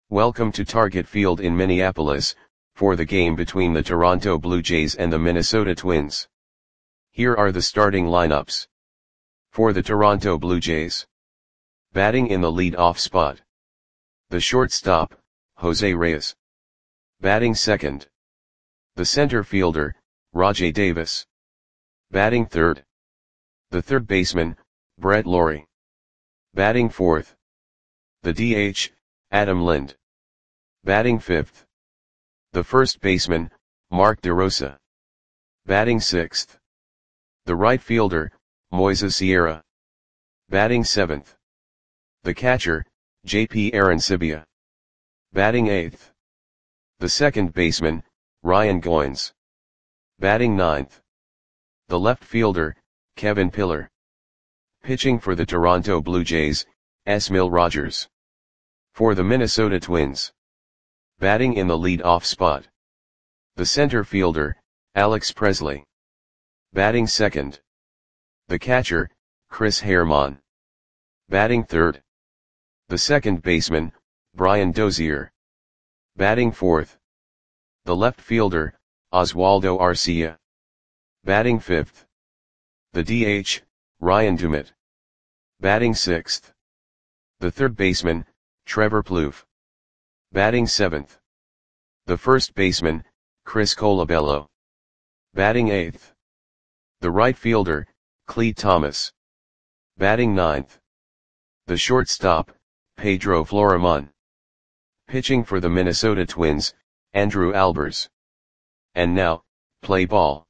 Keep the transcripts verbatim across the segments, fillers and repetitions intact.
Welcome to Target Field in Minneapolis, for the game between the Toronto Blue Jays and the Minnesota Twins. Here are the starting lineups. For the Toronto Blue Jays. Batting in the lead-off spot. The shortstop, Jose Reyes. Batting second. The center fielder, Rajai Davis. Batting third. The third baseman, Brett Lawrie. Batting fourth. The D H, Adam Lind. Batting fifth. The first baseman, Mark DeRosa. Batting sixth. The right fielder, Moises Sierra. Batting seventh. The catcher, J P Arencibia. Batting eighth. The second baseman, Ryan Goins. Batting ninth. The left fielder, Kevin Pillar. Pitching for the Toronto Blue Jays, Esmil Rogers. For the Minnesota Twins. Batting in the lead-off spot. The center fielder, Alex Presley. Batting second. The catcher, Chris Herrmann. Batting third. The second baseman, Brian Dozier. Batting fourth. The left fielder, Oswaldo Arcia. Batting fifth. The D H, Ryan Doumit. Batting sixth. The third baseman, Trevor Plouffe. Batting seventh. The first baseman, Chris Colabello. Batting eighth. The right fielder, Clete Thomas. Batting ninth. The shortstop, Pedro Florimon. Pitching for the Minnesota Twins, Andrew Albers. And now, play ball.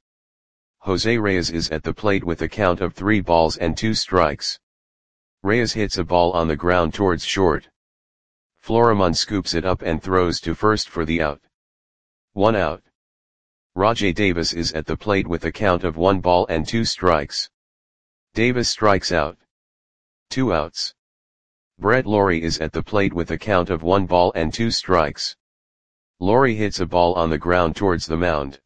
Jose Reyes is at the plate with a count of three balls and two strikes. Reyes hits a ball on the ground towards short. Florimon scoops it up and throws to first for the out. One out. Rajai Davis is at the plate with a count of one ball and two strikes. Davis strikes out. Two outs. Brett Lawrie is at the plate with a count of one ball and two strikes. Lawrie hits a ball on the ground towards the mound.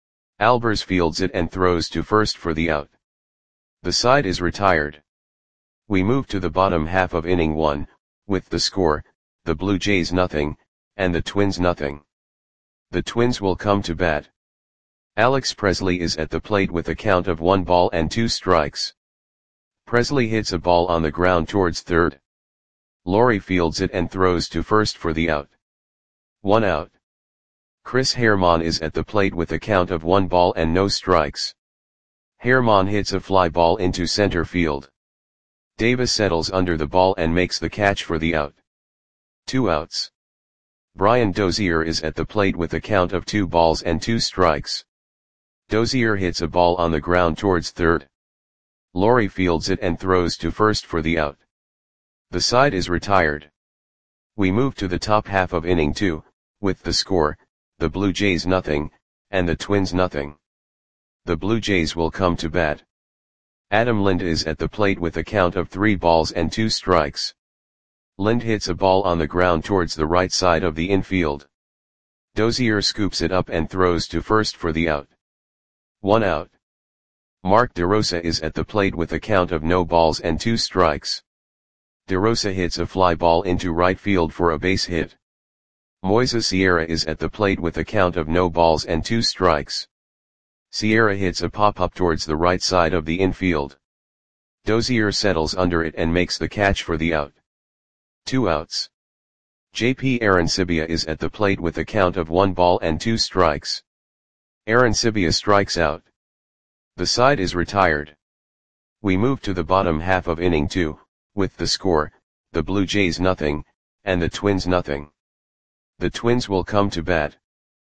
Albers fields it and throws to first for the out. The side is retired. We move to the bottom half of inning one, with the score, the Blue Jays nothing, and the Twins nothing. The Twins will come to bat. Alex Presley is at the plate with a count of one ball and two strikes. Presley hits a ball on the ground towards third. Lawrie fields it and throws to first for the out. One out. Chris Herrmann is at the plate with a count of one ball and no strikes. Herrmann hits a fly ball into center field. Davis settles under the ball and makes the catch for the out. Two outs. Brian Dozier is at the plate with a count of two balls and two strikes. Dozier hits a ball on the ground towards third. Lawrie fields it and throws to first for the out. The side is retired. We move to the top half of inning two, with the score, the Blue Jays nothing, and the Twins nothing. The Blue Jays will come to bat. Adam Lind is at the plate with a count of three balls and two strikes. Lind hits a ball on the ground towards the right side of the infield. Dozier scoops it up and throws to first for the out. One out. Mark DeRosa is at the plate with a count of no balls and two strikes. DeRosa hits a fly ball into right field for a base hit. Moises Sierra is at the plate with a count of no balls and two strikes. Sierra hits a pop-up towards the right side of the infield. Dozier settles under it and makes the catch for the out. Two outs. J P Arencibia is at the plate with a count of one ball and two strikes. Arencibia strikes out. The side is retired. We move to the bottom half of inning two, with the score, the Blue Jays nothing, and the Twins nothing. The Twins will come to bat.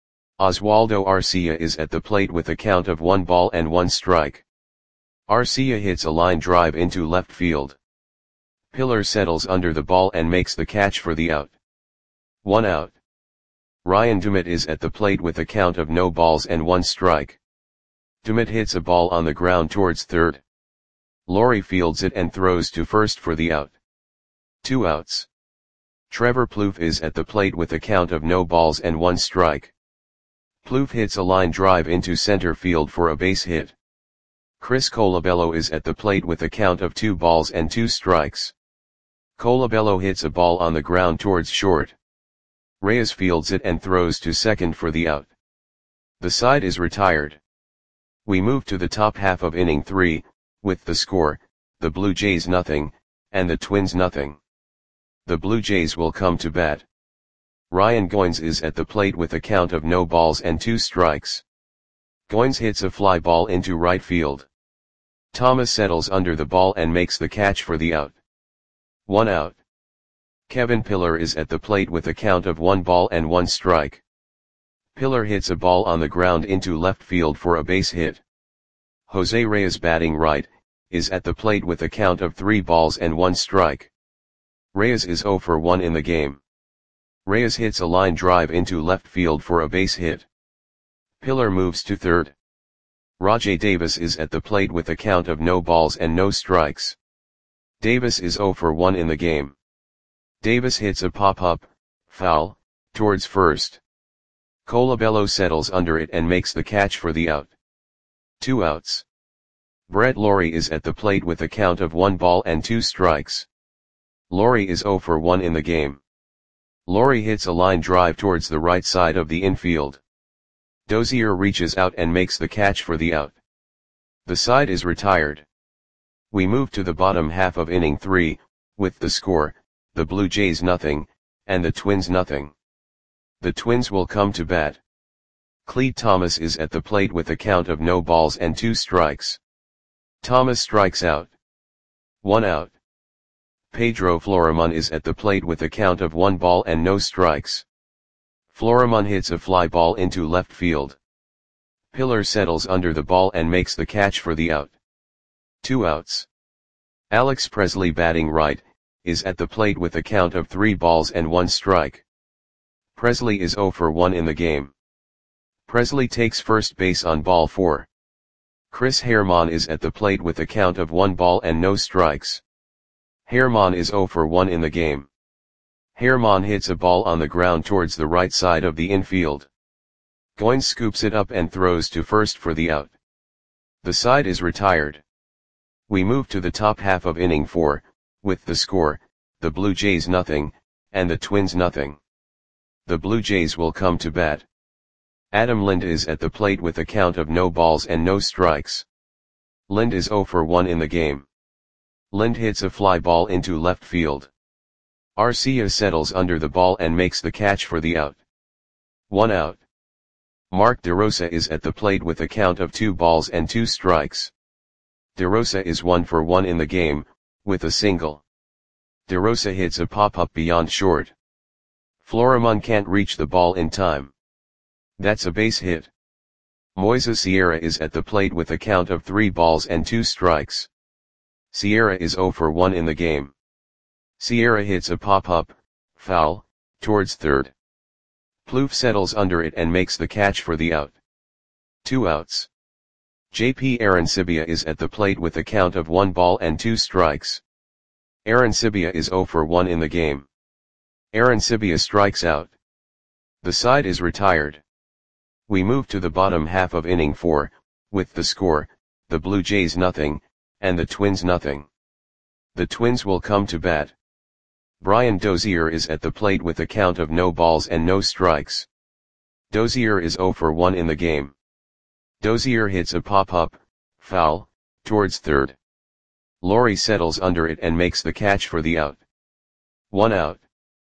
Oswaldo Arcia is at the plate with a count of one ball and one strike. Arcia hits a line drive into left field. Pillar settles under the ball and makes the catch for the out. One out. Ryan Doumit is at the plate with a count of no balls and one strike. Doumit hits a ball on the ground towards third. Lawrie fields it and throws to first for the out. Two outs. Trevor Plouffe is at the plate with a count of no balls and one strike. Plouffe hits a line drive into center field for a base hit. Chris Colabello is at the plate with a count of two balls and two strikes. Colabello hits a ball on the ground towards short. Reyes fields it and throws to second for the out. The side is retired. We move to the top half of inning three, with the score, the Blue Jays nothing, and the Twins nothing. The Blue Jays will come to bat. Ryan Goins is at the plate with a count of no balls and two strikes. Goins hits a fly ball into right field. Thomas settles under the ball and makes the catch for the out. One out. Kevin Pillar is at the plate with a count of one ball and one strike. Pillar hits a ball on the ground into left field for a base hit. Jose Reyes, batting right, is at the plate with a count of three balls and one strike. Reyes is oh for one in the game. Reyes hits a line drive into left field for a base hit. Pillar moves to third. Rajai Davis is at the plate with a count of no balls and no strikes. Davis is oh for one in the game. Davis hits a pop-up, foul, towards first. Colabello settles under it and makes the catch for the out. Two outs. Brett Lawrie is at the plate with a count of one ball and two strikes. Lawrie is oh for one in the game. Lawrie hits a line drive towards the right side of the infield. Dozier reaches out and makes the catch for the out. The side is retired. We move to the bottom half of inning three, with the score, the Blue Jays nothing, and the Twins nothing. The Twins will come to bat. Clete Thomas is at the plate with a count of no balls and two strikes. Thomas strikes out. One out. Pedro Florimon is at the plate with a count of one ball and no strikes. Florimon hits a fly ball into left field. Pillar settles under the ball and makes the catch for the out. Two outs. Alex Presley, batting right, is at the plate with a count of three balls and one strike. Presley is oh for one in the game. Presley takes first base on ball four. Chris Herrmann is at the plate with a count of one ball and no strikes. Herrmann is oh for one in the game. Herrmann hits a ball on the ground towards the right side of the infield. Goins scoops it up and throws to first for the out. The side is retired. We move to the top half of inning four, with the score, the Blue Jays nothing, and the Twins nothing. The Blue Jays will come to bat. Adam Lind is at the plate with a count of no balls and no strikes. Lind is oh for one in the game. Lind hits a fly ball into left field. Arcia settles under the ball and makes the catch for the out. One out. Mark DeRosa is at the plate with a count of two balls and two strikes. DeRosa is one for one in the game, with a single. DeRosa hits a pop-up beyond short. Florimon can't reach the ball in time. That's a base hit. Moises Sierra is at the plate with a count of three balls and two strikes. Sierra is oh for one in the game. Sierra hits a pop-up, foul, towards third. Plouffe settles under it and makes the catch for the out. Two outs. J P Arancibia is at the plate with a count of one ball and two strikes. Arancibia is oh for one in the game. Arancibia strikes out. The side is retired. We move to the bottom half of inning four, with the score, the Blue Jays nothing, and the Twins nothing. The Twins will come to bat. Brian Dozier is at the plate with a count of no balls and no strikes. Dozier is oh for one in the game. Dozier hits a pop-up, foul, towards third. Lawrie settles under it and makes the catch for the out. One out.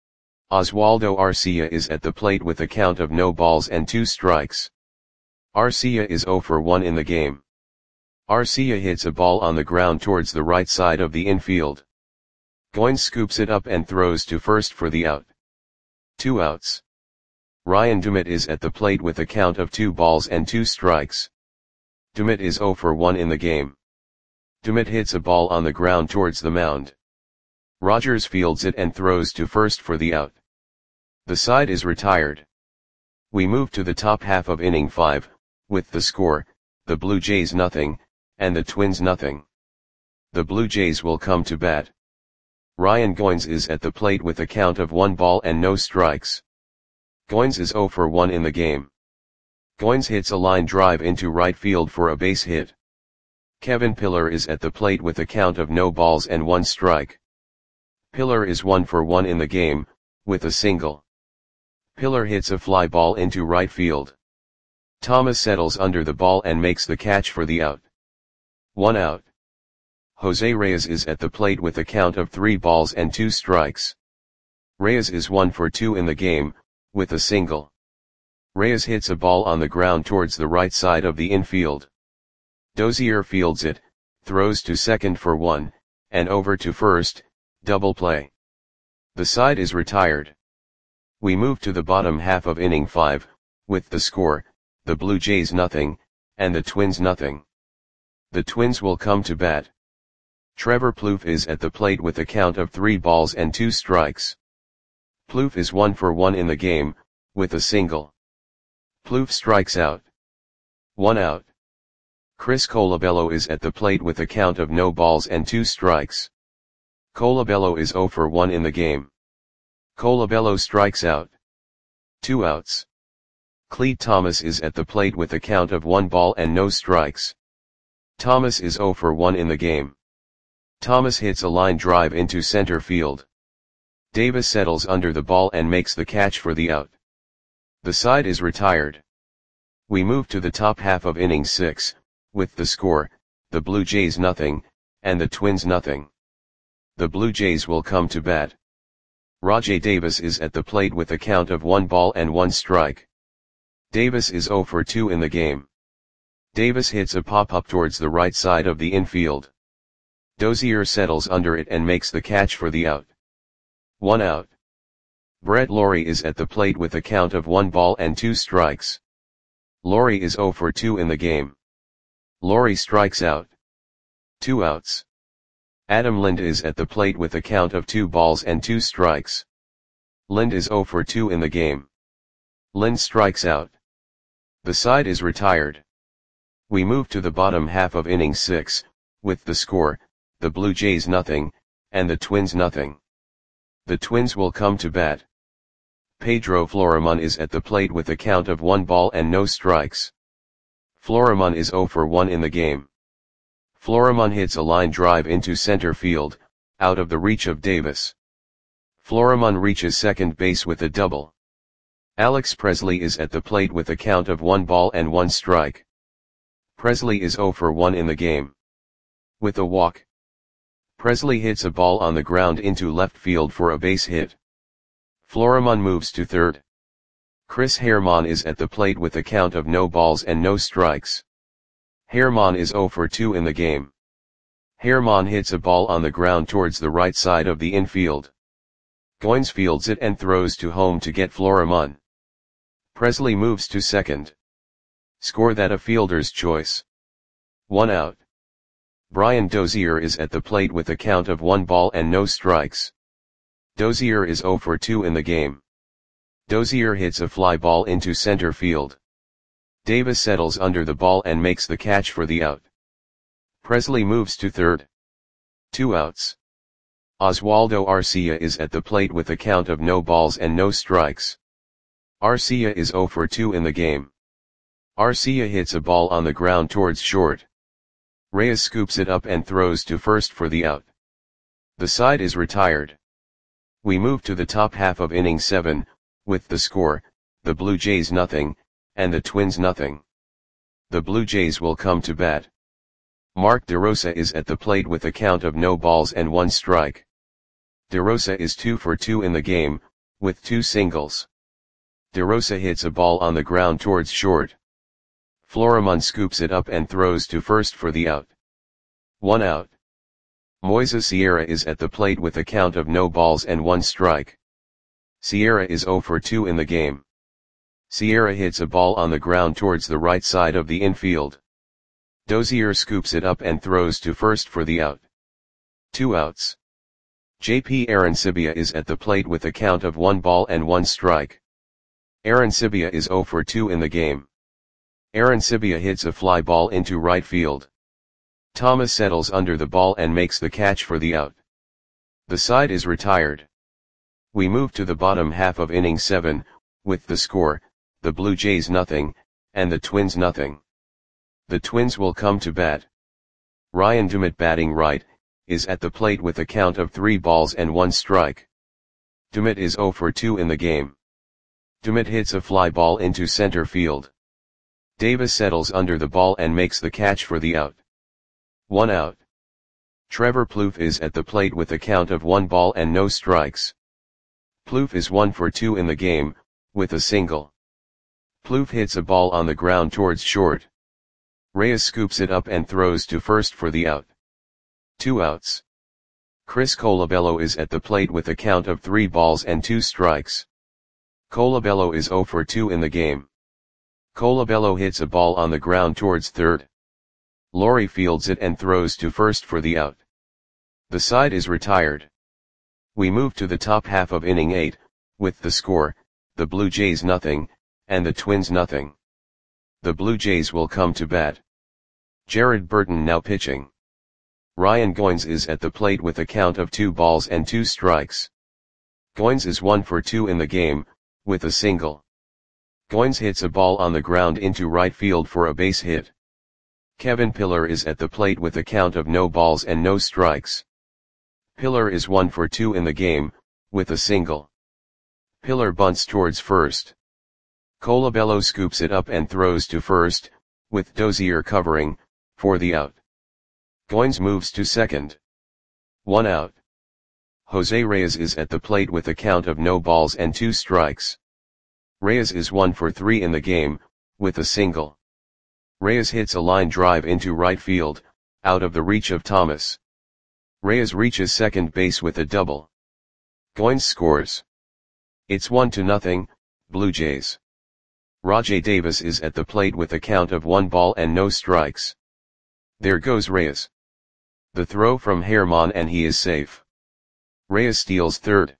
Oswaldo Arcia is at the plate with a count of no balls and two strikes. Arcia is oh for one in the game. Arcia hits a ball on the ground towards the right side of the infield. Goins scoops it up and throws to first for the out. Two outs. Ryan Dumit is at the plate with a count of two balls and two strikes. Dumit is oh for one in the game. Dumit hits a ball on the ground towards the mound. Rogers fields it and throws to first for the out. The side is retired. We move to the top half of inning five, with the score, the Blue Jays nothing, and the Twins nothing. The Blue Jays will come to bat. Ryan Goins is at the plate with a count of one ball and no strikes. Goins is oh for one in the game. Goins hits a line drive into right field for a base hit. Kevin Pillar is at the plate with a count of no balls and one strike. Pillar is one for one in the game, with a single. Pillar hits a fly ball into right field. Thomas settles under the ball and makes the catch for the out. One out. Jose Reyes is at the plate with a count of three balls and two strikes. Reyes is one for two in the game, with a single. Reyes hits a ball on the ground towards the right side of the infield. Dozier fields it, throws to second for one, and over to first, double play. The side is retired. We move to the bottom half of inning five, with the score, the Blue Jays nothing, and the Twins nothing. The Twins will come to bat. Trevor Plouffe is at the plate with a count of three balls and two strikes. Plouffe is one for one in the game, with a single. Plouffe strikes out. One out. Chris Colabello is at the plate with a count of no balls and two strikes. Colabello is zero for one in the game. Colabello strikes out. Two outs. Clete Thomas is at the plate with a count of one ball and no strikes. Thomas is zero for one in the game. Thomas hits a line drive into center field. Davis settles under the ball and makes the catch for the out. The side is retired. We move to the top half of inning six, with the score, the Blue Jays nothing, and the Twins nothing. The Blue Jays will come to bat. Rajai Davis is at the plate with a count of one ball and one strike. Davis is zero for two in the game. Davis hits a pop-up towards the right side of the infield. Dozier settles under it and makes the catch for the out. One out. Brett Lawrie is at the plate with a count of one ball and two strikes. Lawrie is zero for two in the game. Lawrie strikes out. Two outs. Adam Lind is at the plate with a count of two balls and two strikes. Lind is zero for two in the game. Lind strikes out. The side is retired. We move to the bottom half of inning six, with the score, the Blue Jays nothing, and the Twins nothing. The Twins will come to bat. Pedro Florimon is at the plate with a count of one ball and no strikes. Florimon is zero for one in the game. Florimon hits a line drive into center field, out of the reach of Davis. Florimon reaches second base with a double. Alex Presley is at the plate with a count of one ball and one strike. Presley is zero for one in the game. With a walk. Presley hits a ball on the ground into left field for a base hit. Florimon moves to third. Chris Herrmann is at the plate with a count of no balls and no strikes. Herrmann is zero for two in the game. Herrmann hits a ball on the ground towards the right side of the infield. Goins fields it and throws to home to get Florimon. Presley moves to second. Score that a fielder's choice. One out. Brian Dozier is at the plate with a count of one ball and no strikes. Dozier is zero for two in the game. Dozier hits a fly ball into center field. Davis settles under the ball and makes the catch for the out. Presley moves to third. Two outs. Oswaldo Arcia is at the plate with a count of no balls and no strikes. Arcia is zero for two in the game. Arcia hits a ball on the ground towards short. Reyes scoops it up and throws to first for the out. The side is retired. We move to the top half of inning seven, with the score, the Blue Jays nothing, and the Twins nothing. The Blue Jays will come to bat. Mark DeRosa is at the plate with a count of no balls and one strike. DeRosa is two for two in the game, with two singles. DeRosa hits a ball on the ground towards short. Florimon scoops it up and throws to first for the out. One out. Moises Sierra is at the plate with a count of no balls and one strike. Sierra is zero for two in the game. Sierra hits a ball on the ground towards the right side of the infield. Dozier scoops it up and throws to first for the out. Two outs. J P Arancibia is at the plate with a count of one ball and one strike. Arancibia is zero for two in the game. Arancibia hits a fly ball into right field. Thomas settles under the ball and makes the catch for the out. The side is retired. We move to the bottom half of inning seven, with the score, the Blue Jays nothing, and the Twins nothing. The Twins will come to bat. Ryan Dumit, batting right, is at the plate with a count of three balls and one strike. Dumit is zero for two in the game. Dumit hits a fly ball into center field. Davis settles under the ball and makes the catch for the out. One out. Trevor Plouffe is at the plate with a count of one ball and no strikes. Plouffe is one for two in the game, with a single. Plouffe hits a ball on the ground towards short. Reyes scoops it up and throws to first for the out. Two outs. Chris Colabello is at the plate with a count of three balls and two strikes. Colabello is zero for two in the game. Colabello hits a ball on the ground towards third. Lawrie fields it and throws to first for the out. The side is retired. We move to the top half of inning eight, with the score, the Blue Jays nothing, and the Twins nothing. The Blue Jays will come to bat. Jared Burton now pitching. Ryan Goins is at the plate with a count of two balls and two strikes. Goins is one for two in the game, with a single. Goins hits a ball on the ground into right field for a base hit. Kevin Pillar is at the plate with a count of no balls and no strikes. Pillar is one for two in the game, with a single. Pillar bunts towards first. Colabello scoops it up and throws to first, with Dozier covering, for the out. Goins moves to second. One out. Jose Reyes is at the plate with a count of no balls and two strikes. Reyes is one for three in the game, with a single. Reyes hits a line drive into right field, out of the reach of Thomas. Reyes reaches second base with a double. Goins scores. It's one to nothing, Blue Jays. Rajai Davis is at the plate with a count of one ball and no strikes. There goes Reyes. The throw from Herman and he is safe. Reyes steals third.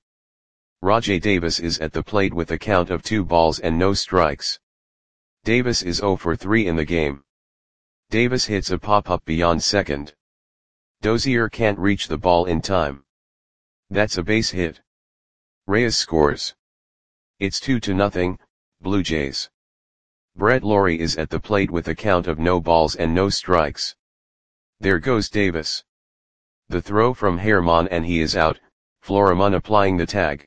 Rajai Davis is at the plate with a count of two balls and no strikes. Davis is zero for three in the game. Davis hits a pop-up beyond second. Dozier can't reach the ball in time. That's a base hit. Reyes scores. It's two to nothing, Blue Jays. Brett Lawrie is at the plate with a count of no balls and no strikes. There goes Davis. The throw from Herman and he is out, Florimon applying the tag.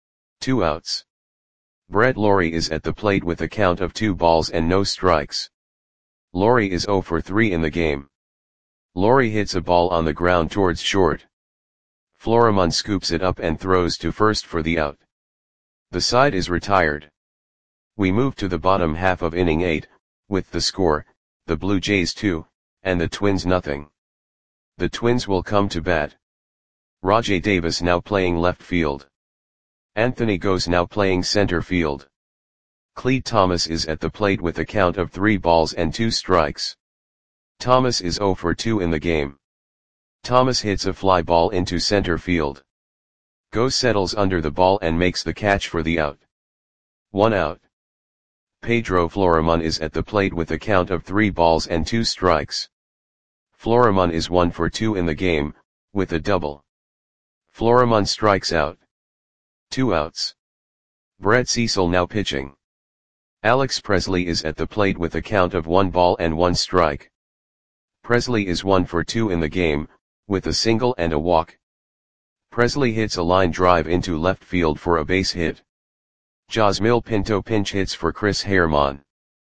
Two outs. Brett Lawrie is at the plate with a count of two balls and no strikes. Lawrie is zero for three in the game. Lawrie hits a ball on the ground towards short. Florimon scoops it up and throws to first for the out. The side is retired. We move to the bottom half of inning eight, with the score, the Blue Jays two, and the Twins nothing. The Twins will come to bat. Rajai Davis now playing left field. Anthony Gose now playing center field. Clete Thomas is at the plate with a count of three balls and two strikes. Thomas is zero for two in the game. Thomas hits a fly ball into center field. Gose settles under the ball and makes the catch for the out. One out. Pedro Florimon is at the plate with a count of three balls and two strikes. Florimon is one for two in the game, with a double. Florimon strikes out. Two outs. Brett Cecil now pitching. Alex Presley is at the plate with a count of one ball and one strike. Presley is one for two in the game, with a single and a walk. Presley hits a line drive into left field for a base hit. Josmil Pinto pinch hits for Chris Herman.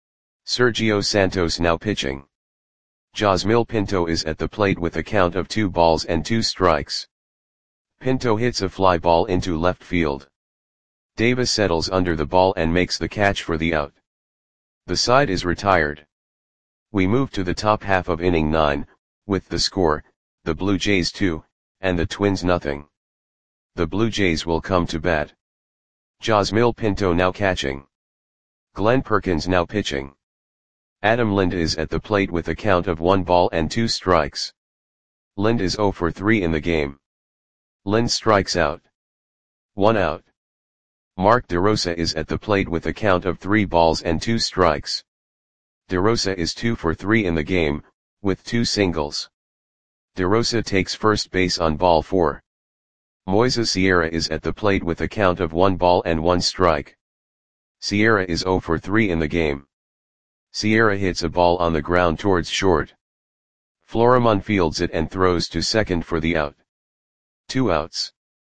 Sergio Santos now pitching. Josmil Pinto is at the plate with a count of two balls and two strikes. Pinto hits a fly ball into left field. Davis settles under the ball and makes the catch for the out. The side is retired. We move to the top half of inning nine, with the score, the Blue Jays two, and the Twins nothing. The Blue Jays will come to bat. Josmil Pinto now catching. Glenn Perkins now pitching. Adam Lind is at the plate with a count of one ball and two strikes. Lind is zero for three in the game. Lind strikes out. One out. Mark DeRosa is at the plate with a count of three balls and two strikes. DeRosa is two for three in the game, with two singles. DeRosa takes first base on ball four. Moises Sierra is at the plate with a count of one ball and one strike. Sierra is zero for three in the game. Sierra hits a ball on the ground towards short. Florimon fields it and throws to second for the out. Two outs.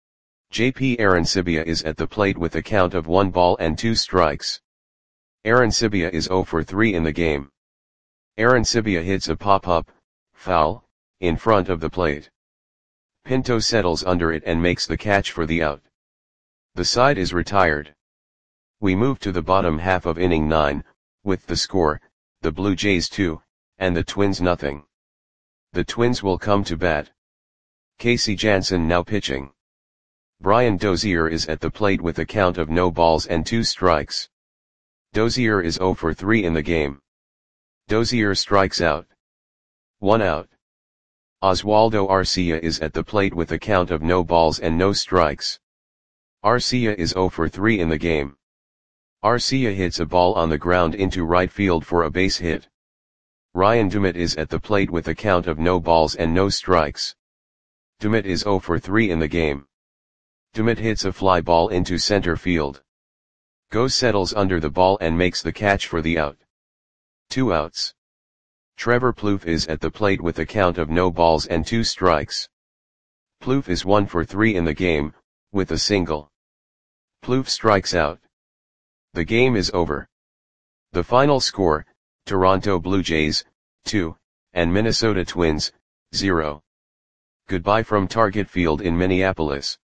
J P Arencibia is at the plate with a count of one ball and two strikes. Arencibia is zero for three in the game. Arencibia hits a pop-up, foul, in front of the plate. Pinto settles under it and makes the catch for the out. The side is retired. We move to the bottom half of inning nine, with the score, the Blue Jays two, and the Twins nothing. The Twins will come to bat. Casey Janssen now pitching. Brian Dozier is at the plate with a count of no balls and two strikes. Dozier is zero for three in the game. Dozier strikes out. One out. Oswaldo Arcia is at the plate with a count of no balls and no strikes. Arcia is zero for three in the game. Arcia hits a ball on the ground into right field for a base hit. Ryan Dumit is at the plate with a count of no balls and no strikes. Dumit is zero for three in the game. Dumit hits a fly ball into center field. Go settles under the ball and makes the catch for the out. Two outs. Trevor Plouffe is at the plate with a count of no balls and two strikes. Plouffe is one for three in the game, with a single. Plouffe strikes out. The game is over. The final score, Toronto Blue Jays, two, and Minnesota Twins, zero. Goodbye from Target Field in Minneapolis.